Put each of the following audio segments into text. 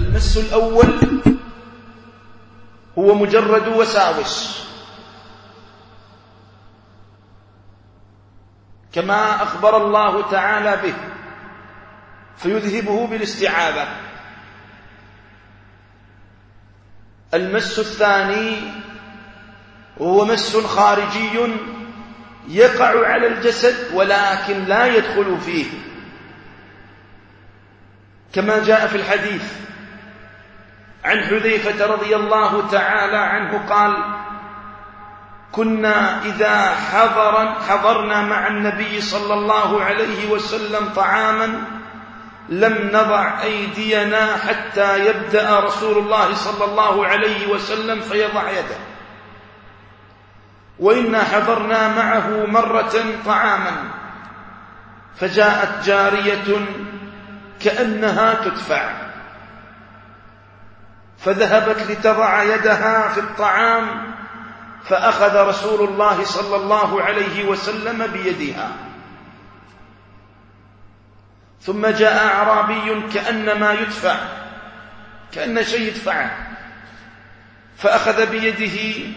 المس الأول هو مجرد وساوس، كما أخبر الله تعالى به، فيذهبه بالاستعاذة. المس الثاني وهو مس خارجي يقع على الجسد ولكن لا يدخل فيه، كما جاء في الحديث عن حذيفة رضي الله تعالى عنه قال: كنا إذا حضرنا مع النبي صلى الله عليه وسلم طعاما لم نضع أيدينا حتى يبدأ رسول الله صلى الله عليه وسلم فيضع يده، وإنا حضرنا معه مرة طعاما فجاءت جارية كأنها تدفع، فذهبت لتضع يدها في الطعام، فأخذ رسول الله صلى الله عليه وسلم بيدها، ثم جاء أعرابي كأنما يدفع، كأن شيء يدفعه، فأخذ بيده،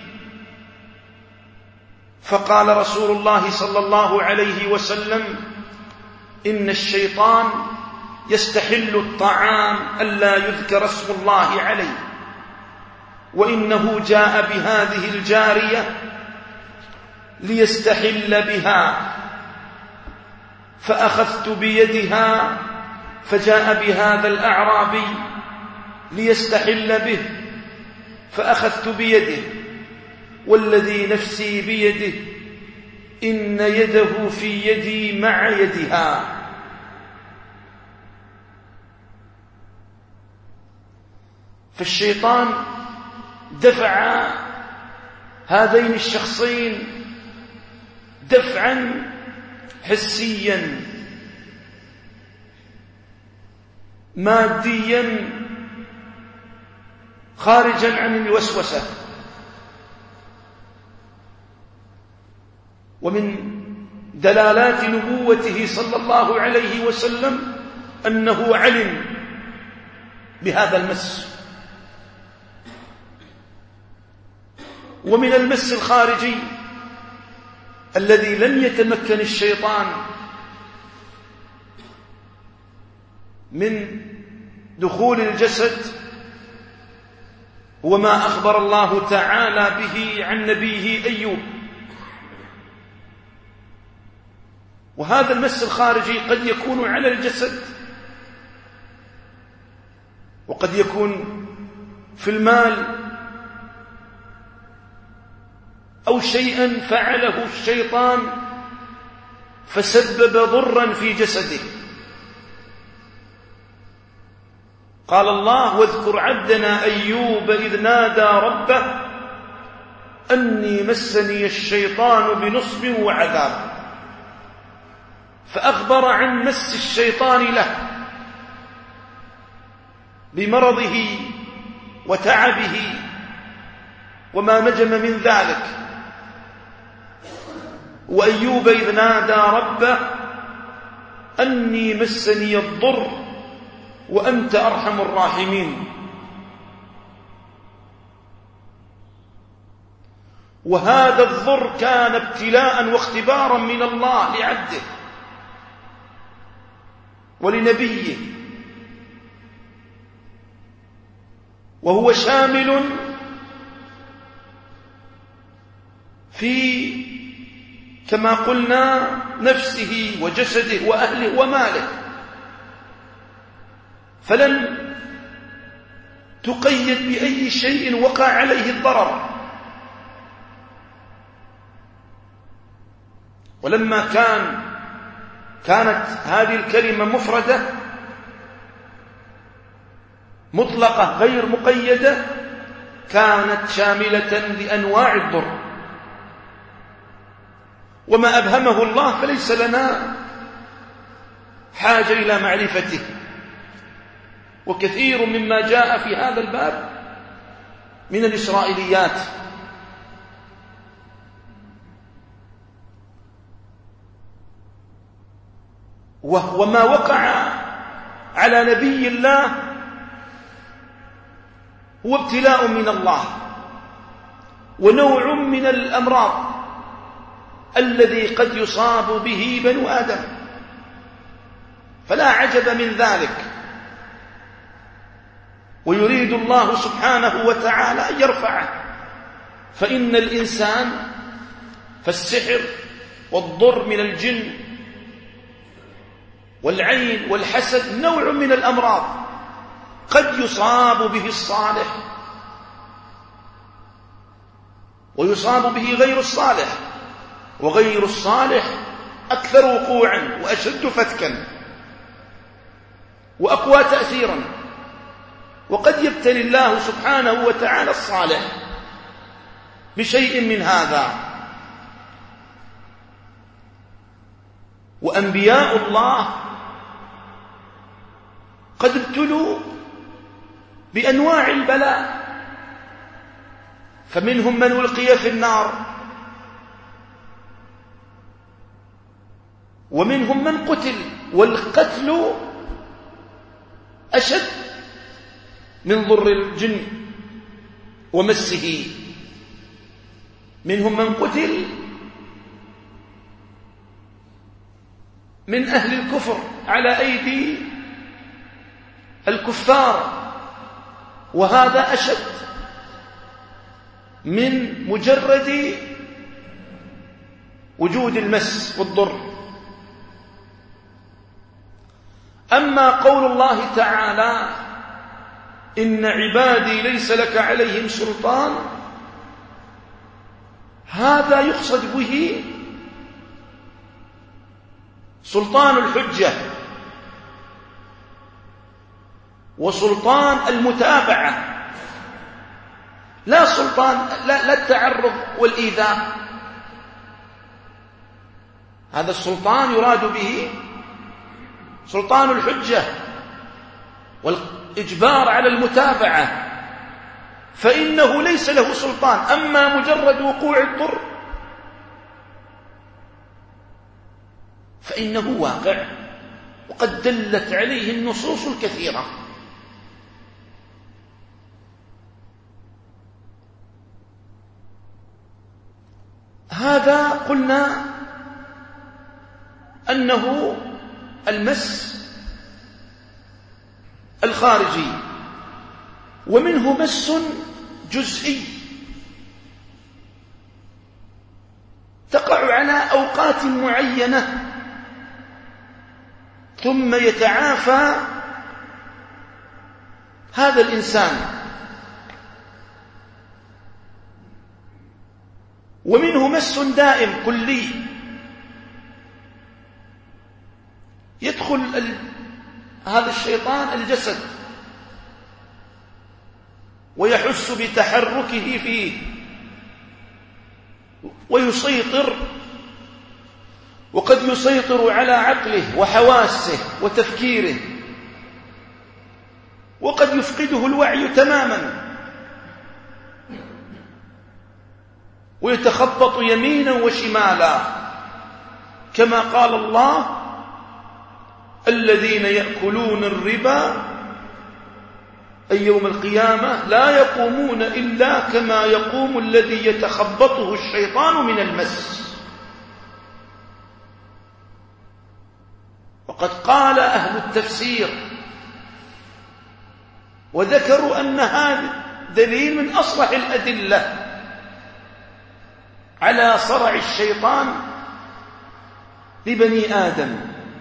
فقال رسول الله صلى الله عليه وسلم: إن الشيطان يستحل الطعام ألا يذكر اسم الله عليه، وإنه جاء بهذه الجارية ليستحل بها، فأخذت بيدها، فجاء بهذا الأعرابي ليستحل به، فأخذت بيده، والذي نفسي بيده إن يده في يدي مع يدها. فالشيطان دفع هذين الشخصين دفعا حسيا ماديا خارجا عن الوسوسة. ومن دلالات نبوته صلى الله عليه وسلم أنه علم بهذا المس. ومن المس الخارجي الذي لم يتمكن الشيطان من دخول الجسد هو ما أخبر الله تعالى به عن نبيه أيوب. وهذا المس الخارجي قد يكون على الجسد، وقد يكون في المال، أو شيئا فعله الشيطان فسبب ضرا في جسده. قال الله: واذكر عبدنا أيوب إذ نادى ربه أني مسني الشيطان بنصب وعذاب، فأخبر عن مس الشيطان له بمرضه وتعبه وما نجم من ذلك. وأيوب إذ نادى ربه أني مسني الضر وأنت أرحم الراحمين. وهذا الضر كان ابتلاء واختبارا من الله لعبده ولنبيه، وهو شامل في كما قلنا نفسه وجسده وأهله وماله، فلن تقيد بأي شيء وقع عليه الضرر. ولما كانت هذه الكلمة مفردة مطلقة غير مقيدة، كانت شاملة لأنواع الضر. وما أبهمه الله فليس لنا حاجة إلى معرفته. وكثير مما جاء في هذا الباب من الإسرائيليات. وما وقع على نبي الله هو ابتلاء من الله ونوع من الأمراض الذي قد يصاب به بنو آدم، فلا عجب من ذلك. ويريد الله سبحانه وتعالى أن يرفعه، فإن الإنسان فالسحر والضر من الجن والعين والحسد نوع من الأمراض قد يصاب به الصالح ويصاب به غير الصالح، وغير الصالح أكثر وقوعا وأشد فتكا وأقوى تأثيرا. وقد يبتلي الله سبحانه وتعالى الصالح بشيء من هذا. وأنبياء الله قد ابتلوا بأنواع البلاء، فمنهم من ألقي في النار، ومنهم من قتل، والقتل أشد من ضر الجن ومسه. منهم من قتل من أهل الكفر على أيدي الكفار، وهذا أشد من مجرد وجود المس والضر. أما قول الله تعالى إن عبادي ليس لك عليهم سلطان، هذا يقصد به سلطان الحجة وسلطان المتابعة، لا سلطان لا التعرض والإيذاء. هذا السلطان يراد به سلطان الحجة والإجبار على المتابعة، فإنه ليس له سلطان. أما مجرد وقوع الضر فإنه واقع، وقد دلت عليه النصوص الكثيرة. هذا قلنا أنه المس الخارجي، ومنه مس جزئي تقع على أوقات معينة ثم يتعافى هذا الإنسان. ومنه مس دائم كلي يدخل هذا الشيطان الجسد ويحس بتحركه فيه ويسيطر، وقد يسيطر على عقله وحواسه وتفكيره، وقد يفقده الوعي تماما ويتخبط يمينا وشمالا، كما قال الله الذين يأكلون الربا أي يوم القيامة لا يقومون إلا كما يقوم الذي يتخبطه الشيطان من المس. وقد قال أهل التفسير وذكروا أن هذا دليل من أصلح الأدلة على صرع الشيطان لبني آدم،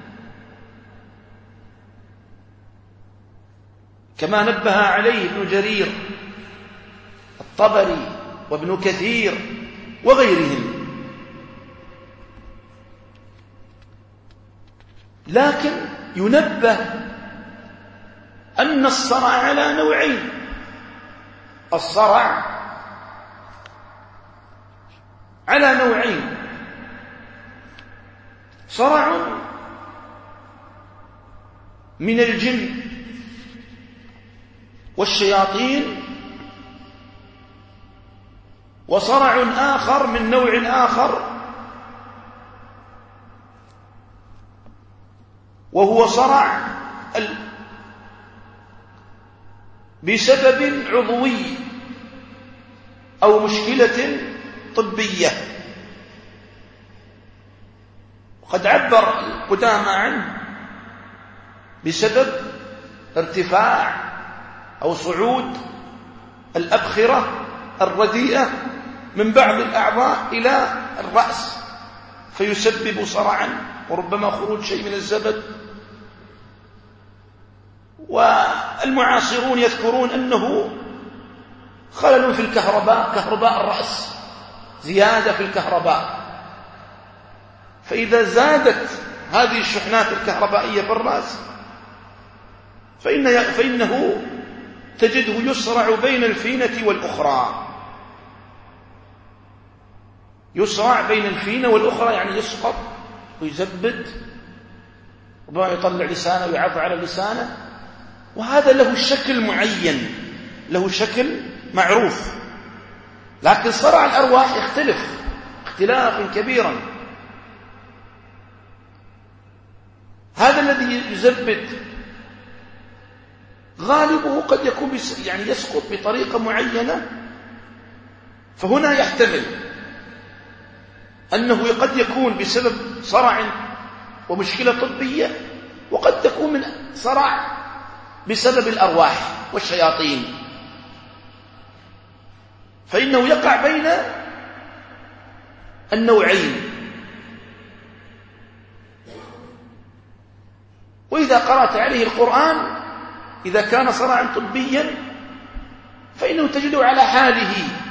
كما نبه عليه ابن جرير الطبري وابن كثير وغيرهم. لكن ينبه أن الصرع على نوعين. الصرع على نوعين: صرع من الجن والشياطين، وصرع آخر من نوع آخر وهو صرع بسبب عضوي أو مشكلة طبية. وقد عبر القدامى عنه بسبب ارتفاع أو صعود الأبخرة الرديئة من بعض الأعضاء إلى الرأس فيسبب صرعا وربما خروج شيء من الزبد. والمعاصرون يذكرون أنه خلل في الكهرباء، كهرباء الرأس، زيادة في الكهرباء. فإذا زادت هذه الشحنات الكهربائية في الرأس فإنه تجده يصرع بين الفينة والأخرى، يصرع بين الفينة والأخرى، يعني يسقط ويزبد، ربما يطلع لسانه ويعض على لسانه. وهذا له شكل معين، له شكل معروف. لكن صرع الأرواح يختلف اختلافا كبيرا. هذا الذي يزبد غالبه قد يكون يعني يسقط بطريقة معينة. فهنا يحتمل أنه قد يكون بسبب صرع ومشكلة طبية، وقد تكون من صرع بسبب الأرواح والشياطين. فإنه يقع بين النوعين. وإذا قرأت عليه القرآن إذا كان صرعا طبيا فإنه تجده على حاله،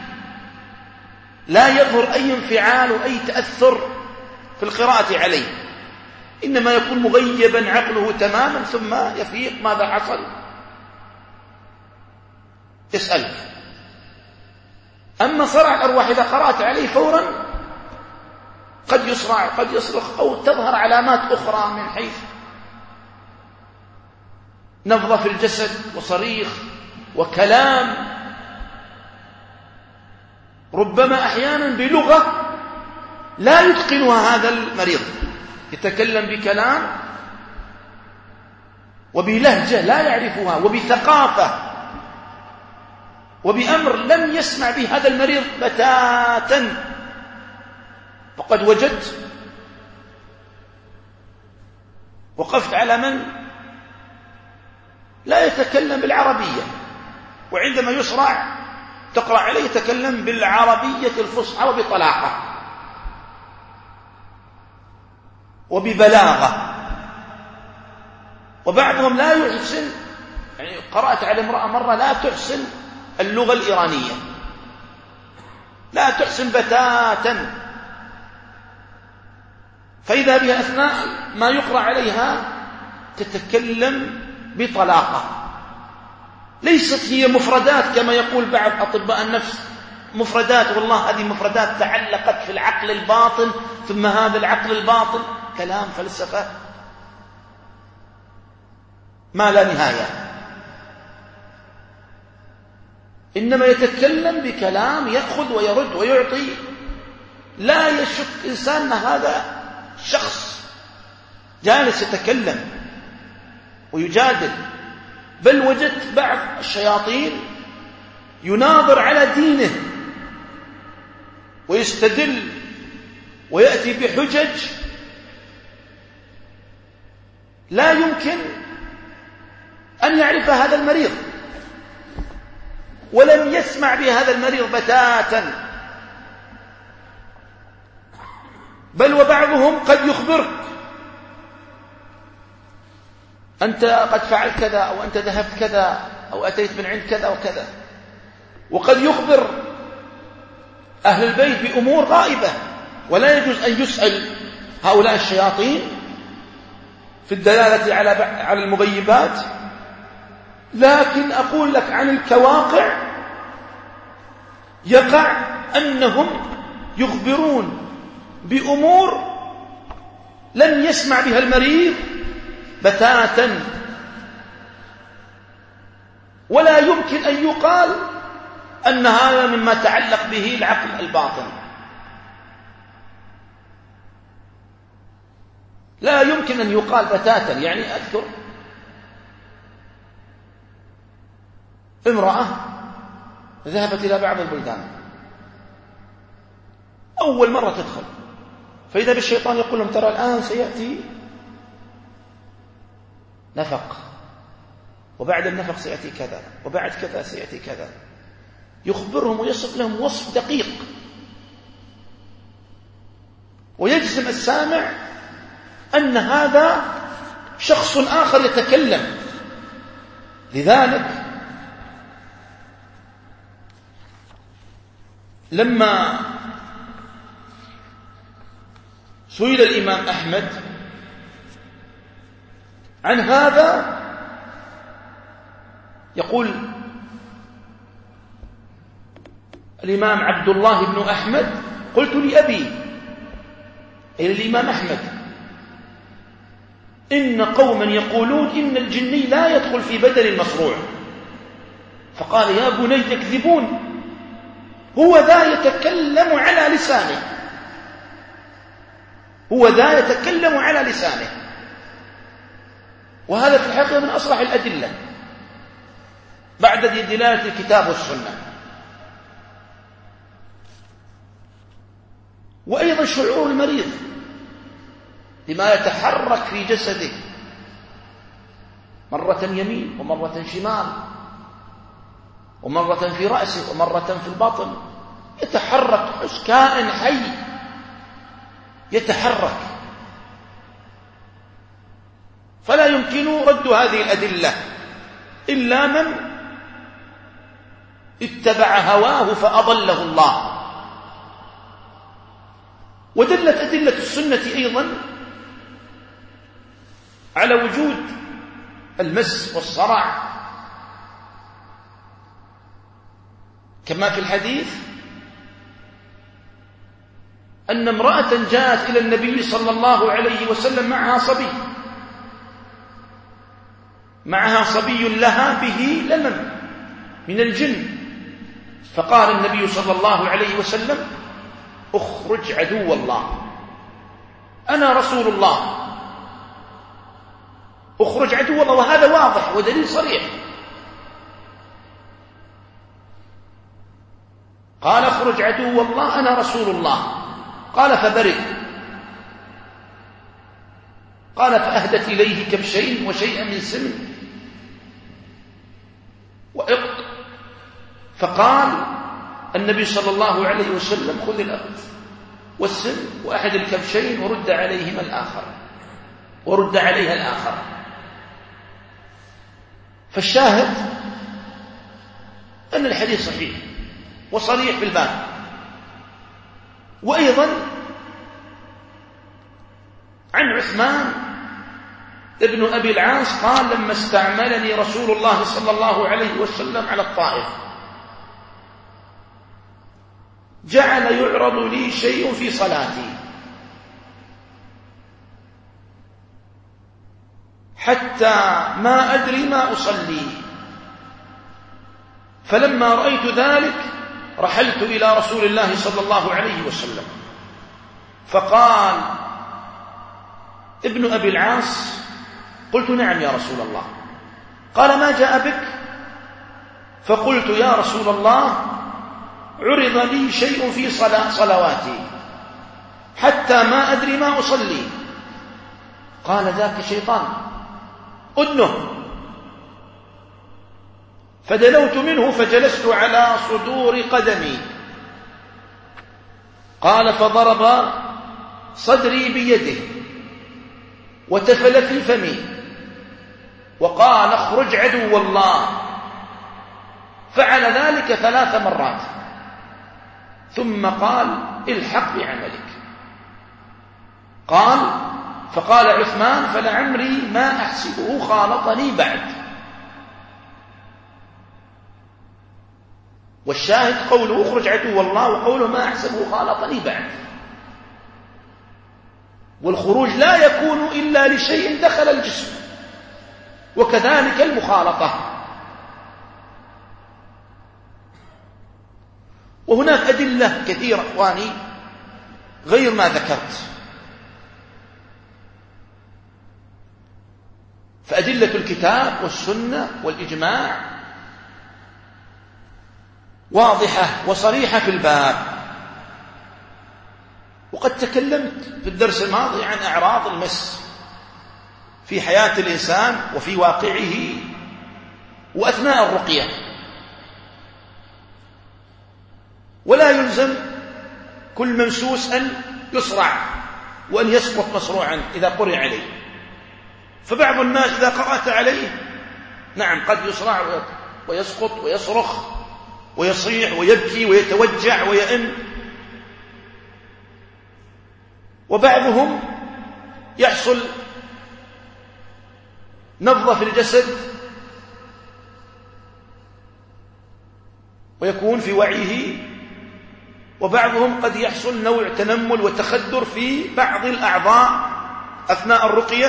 لا يظهر أي انفعال وأي تأثر في القراءة عليه، إنما يكون مغيبا عقله تماما، ثم يفيق ماذا حصل يسألك. أما صرع الأرواح إذا قرأت عليه فورا قد يصرع، قد يصرخ، أو تظهر علامات أخرى من حيث نبضة في الجسد وصريخ وكلام، ربما أحيانا بلغة لا يتقنها هذا المريض، يتكلم بكلام وبلهجة لا يعرفها وبثقافة وبأمر لم يسمع به هذا المريض بتاتا. فقد وقفت على من لا يتكلم بالعربية، وعندما يصرع تقرأ عليه يتكلم بالعربية الفصحى وبطلاقة وببلاغة. وبعضهم لا يحسن، يعني قرأت على امرأة مرة لا تحسن اللغة الإيرانية، لا تحسن بتاتا، فإذا بها أثناء ما يقرأ عليها تتكلم بطلاقة. ليست هي مفردات كما يقول بعض أطباء النفس، مفردات، والله هذه مفردات تعلقت في العقل الباطن، ثم هذا العقل الباطن كلام فلسفة ما لا نهاية. إنما يتكلم بكلام يأخذ ويرد ويعطي، لا يشك إنسان أن هذا شخص جالس يتكلم ويجادل. بل وجدت بعض الشياطين يناظر على دينه ويستدل ويأتي بحجج لا يمكن أن يعرف هذا المريض، ولم يسمع بهذا المريض بتاتا. بل وبعضهم قد يخبرك أنت قد فعلت كذا، أو أنت ذهبت كذا، أو أتيت من عند كذا وكذا. وقد يخبر أهل البيت بأمور غائبة، ولا يجوز أن يسأل هؤلاء الشياطين في الدلالة على المغيبات. لكن أقول لك عن الكواقع يقع أنهم يخبرون بأمور لم يسمع بها المريض بتاتا، ولا يمكن أن يقال أن هذا مما تعلق به العقل الباطن، لا يمكن أن يقال بتاتا. يعني أذكر امرأة ذهبت إلى بعض البلدان، أول مرة تدخل، فإذا بالشيطان يقول لهم ترى الآن سيأتي نفق، وبعد النفق سيأتي كذا، وبعد كذا سيأتي كذا، يخبرهم ويصف لهم وصف دقيق، ويجزم السامع أن هذا شخص آخر يتكلم. لذلك لما سئل الإمام أحمد عن هذا يقول الإمام عبد الله بن أحمد: قلت لأبي إلى الإمام أحمد: إن قوما يقولون إن الجني لا يدخل في بدن المصروع. فقال: يا بني يكذبون، هو ذا يتكلم على لسانه، هو ذا يتكلم على لسانه. وهذا في الحقيقة من أصرح الأدلة بعد دلالة الكتاب والسنة. وأيضا شعور المريض بما يتحرك في جسده، مرة يمين ومرة شمال، ومرة في رأسه ومرة في البطن، يتحرك كائن حي يتحرك. فلا يمكن رد هذه الأدلة إلا من اتبع هواه فأضله الله. ودلت أدلة السنة أيضا على وجود المس والصرع، كما في الحديث أن امرأة جاءت إلى النبي صلى الله عليه وسلم معها صبي لها به لمم من الجن، فقال النبي صلى الله عليه وسلم: اخرج عدو الله، أنا رسول الله، اخرج عدو الله. وهذا واضح ودليل صريح. قال: اخرج عدو الله، أنا رسول الله. قال: فبرد. قال: فأهدت إليه كبشين وشيئا من سمن وإقط. فقال النبي صلى الله عليه وسلم: خذ الأقط والسم وأحد الكبشين ورد عليها الآخر. فالشاهد أن الحديث صحيح وصريح في الباب. وأيضا عن عثمان ابن أبي العاص قال: لما استعملني رسول الله صلى الله عليه وسلم على الطائف جعل يعرض لي شيء في صلاتي حتى ما أدري ما أصلي، فلما رأيت ذلك رحلت إلى رسول الله صلى الله عليه وسلم. فقال ابن أبي العاص: قلت: نعم يا رسول الله. قال: ما جاء بك؟ فقلت: يا رسول الله، عرض لي شيء في صلواتي حتى ما أدري ما أصلي. قال: ذاك شيطان، أدنه. فدنوت منه فجلست على صدور قدمي. قال: فضرب صدري بيده وتفل في فمي وقال: اخرج عدو الله. فعل ذلك 3 مرات ثم قال: الحق بعملك. فقال عثمان: فلعمري ما أحسبه خالطني بعد. والشاهد قوله: اخرج عدو الله، وقوله: ما أحسبه خالطني بعد. والخروج لا يكون إلا لشيء دخل الجسم، وكذلك المخالطة. وهناك أدلة كثيرة إخواني غير ما ذكرت. فأدلة الكتاب والسنة والإجماع واضحة وصريحة في الباب. وقد تكلمت في الدرس الماضي عن أعراض المس في حياة الإنسان وفي واقعه وأثناء الرقية، ولا يلزم كل ممسوس أن يصرع وأن يسقط مصروعا إذا قرئ عليه. فبعض الناس إذا قرأت عليه نعم قد يصرع ويسقط ويصرخ ويصيح ويبكي ويتوجع ويئن، وبعضهم يحصل نبضة في الجسد ويكون في وعيه، وبعضهم قد يحصل نوع تنمل وتخدر في بعض الأعضاء أثناء الرقية،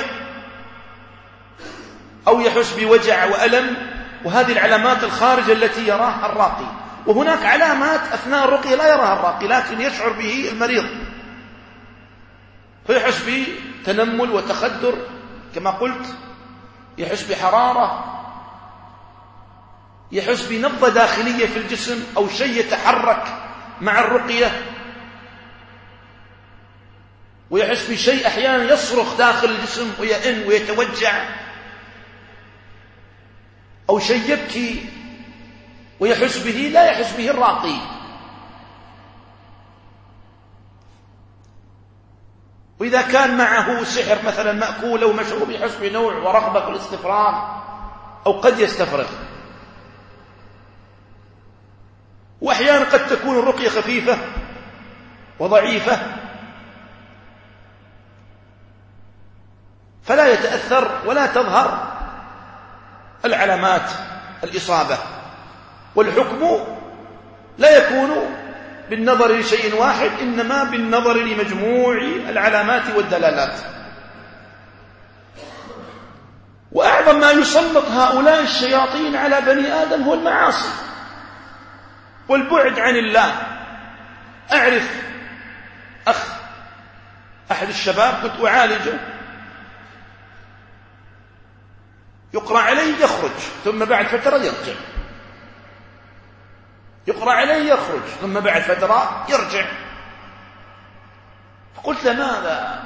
أو يحس بوجع وألم، وهذه العلامات الخارجة التي يراها الراقي. وهناك علامات أثناء الرقية لا يراها الراقي لكن يشعر به المريض، فيحس بتنمل وتخدر كما قلت، يحس بحرارة، يحس بنبضة داخلية في الجسم أو شيء يتحرك مع الرقية، ويحس بشيء أحيانا يصرخ داخل الجسم ويئن ويتوجع، أو شيء يبكي ويحس به لا يحس به الراقي. وإذا كان معه سحر مثلا مأكول أو مشروب يحس بنوع ورغبة في الاستفراغ أو قد يستفرغ. وأحيانا قد تكون الرقية خفيفة وضعيفة فلا يتأثر ولا تظهر العلامات الإصابة، والحكم لا يكون بالنظر لشيء واحد إنما بالنظر لمجموع العلامات والدلالات. وأعظم ما يسلط هؤلاء الشياطين على بني آدم هو المعاصي والبعد عن الله. أعرف أحد الشباب كنت أعالجه، يقرأ عليه يخرج ثم بعد فترة يرجع، يقرأ عليه يخرج ثم بعد فترة يرجع. فقلت له ماذا؟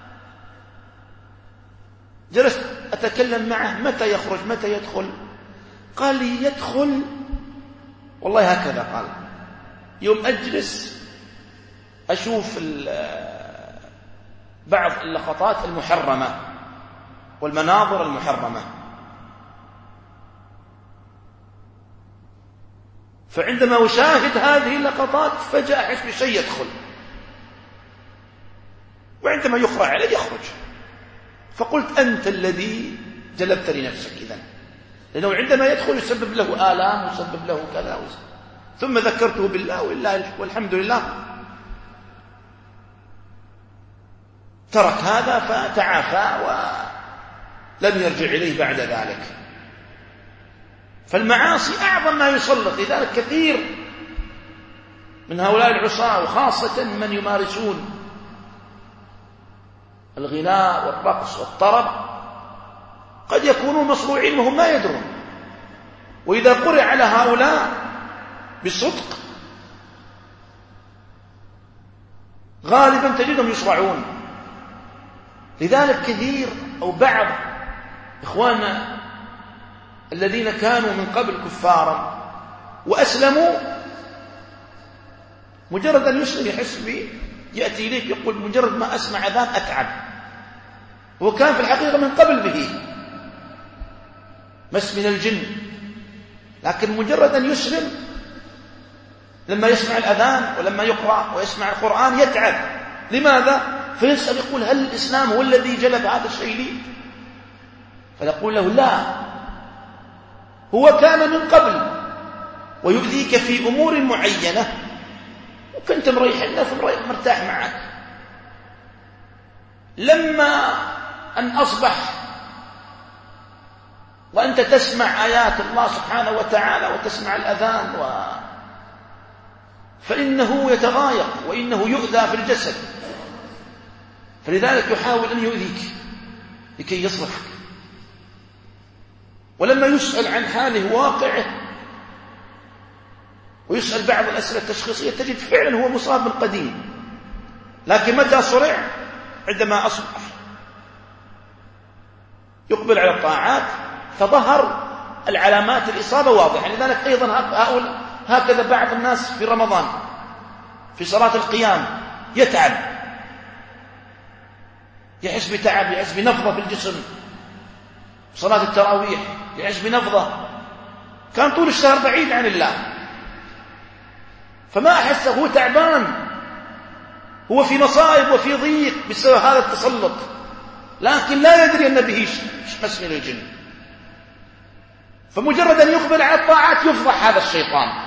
جلست أتكلم معه متى يخرج متى يدخل؟ قال لي يدخل والله هكذا، قال يوم أجلس أشوف بعض اللقطات المحرمة والمناظر المحرمة، فعندما أشاهد هذه اللقطات فجأة أحس بشيء يدخل، وعندما يقرأ عليه يخرج. فقلت أنت الذي جلبت لنفسك إذن، لأنه عندما يدخل يسبب له آلام ويسبب له كذا ثم ذكرته بالله والحمد لله ترك هذا فتعافى ولم يرجع إليه بعد ذلك. فالمعاصي أعظم ما يسلط، لذلك كثير من هؤلاء العصاة وخاصة من يمارسون الغناء والرقص والطرب قد يكونوا مصروعين وهم ما يدرون، وإذا قرئ على هؤلاء بصدق غالبا تجدهم يصرعون. لذلك كثير أو بعض إخواننا الذين كانوا من قبل كفارا وأسلموا مجرد أن يسلم يحس به، يأتي إليك يقول مجرد ما أسمع أذان أتعب، وكان في الحقيقة من قبل به مس من الجن، لكن مجرد أن يسلم لما يسمع الأذان ولما يقرأ ويسمع القرآن يتعب. لماذا؟ فيسأل يقول هل الإسلام هو الذي جلب هذا الشيء لي؟ فيقول له لا، هو كان من قبل ويؤذيك في أمور معينة وكنت مريح الناس مرتاح معك، لما أن أصبح وأنت تسمع آيات الله سبحانه وتعالى وتسمع الأذان فإنه يتضايق وإنه يؤذى في الجسد، فلذلك يحاول أن يؤذيك لكي يصرفك. ولما يسأل عن حاله واقعه ويسأل بعض الأسئلة التشخيصية تجد فعلا هو مصاب من قديم، لكن متى صرع؟ عندما أصبح يقبل على الطاعات فظهر العلامات الإصابة واضحة. لذلك أيضا هكذا بعض الناس في رمضان في صلاة القيام يتعب، يحس بتعب، يحس بنفضة في الجسم. صلاة التراويح يحس بنفضة، كان طول الشهر بعيد عن الله فما أحس، هو تعبان، هو في مصائب وفي ضيق بسبب هذا التسلط، لكن لا يدري أن به مس من الجن. فمجرد أن يقبل على الطاعات يفضح هذا الشيطان.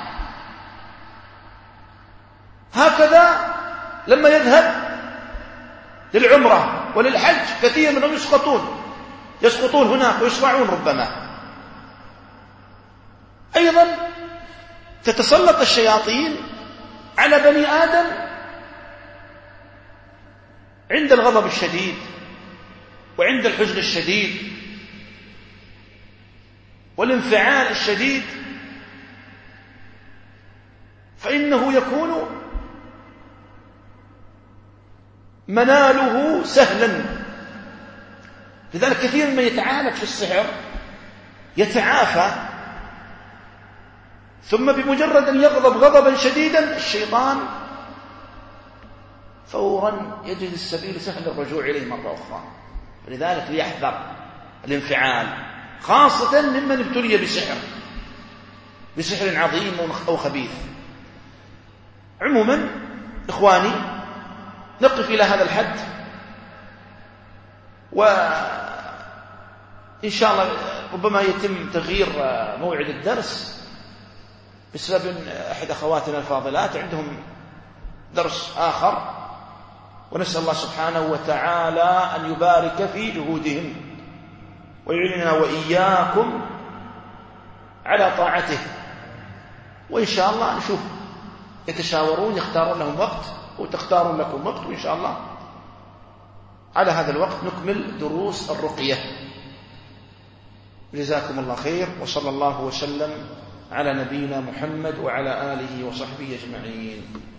هكذا لما يذهب للعمرة وللحج كثير منهم يسقطون هناك ويصرعون ربما. أيضا تتسلط الشياطين على بني آدم عند الغضب الشديد وعند الحزن الشديد والانفعال الشديد، فإنه يكون مناله سهلا. لذلك كثير من يتعالج في السحر يتعافى، ثم بمجرد أن يغضب غضبا شديدا الشيطان فورا يجد السبيل سهل الرجوع إليه مرة أخرى. لذلك ليحذر الانفعال، خاصة ممن ابتلي بسحر عظيم أو خبيث. عموما إخواني نقف إلى هذا الحد، وإن شاء الله ربما يتم تغيير موعد الدرس بسبب أحد أخواتنا الفاضلات عندهم درس آخر، ونسأل الله سبحانه وتعالى أن يبارك في جهودهم ويعيننا وإياكم على طاعته. وإن شاء الله نشوف يتشاورون يختارون لهم وقت وتختارون لكم وقت، وإن شاء الله على هذا الوقت نكمل دروس الرقية. جزاكم الله خير، وصلى الله وسلم على نبينا محمد وعلى آله وصحبه أجمعين.